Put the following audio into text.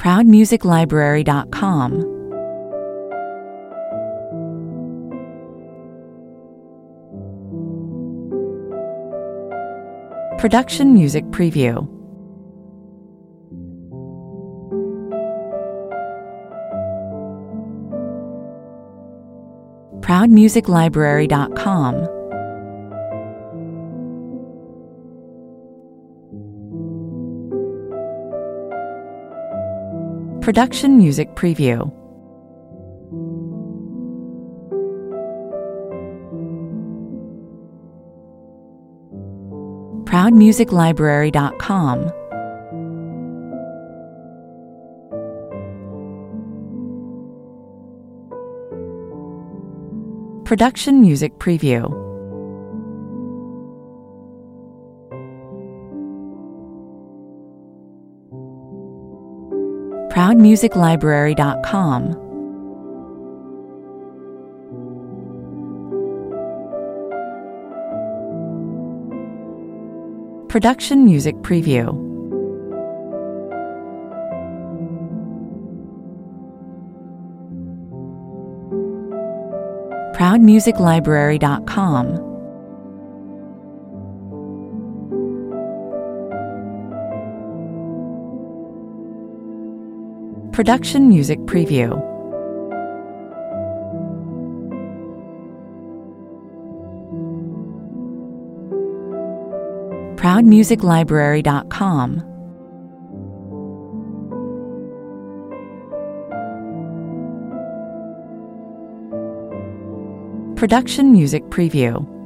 ProudMusicLibrary.com. Production Music Preview. ProudMusicLibrary.com. Production Music Preview. ProudMusicLibrary.com. Production Music Preview. ProudMusicLibrary.com. Production Music Preview. ProudMusicLibrary.com. Production Music Preview. ProudMusicLibrary.com. Production Music Preview.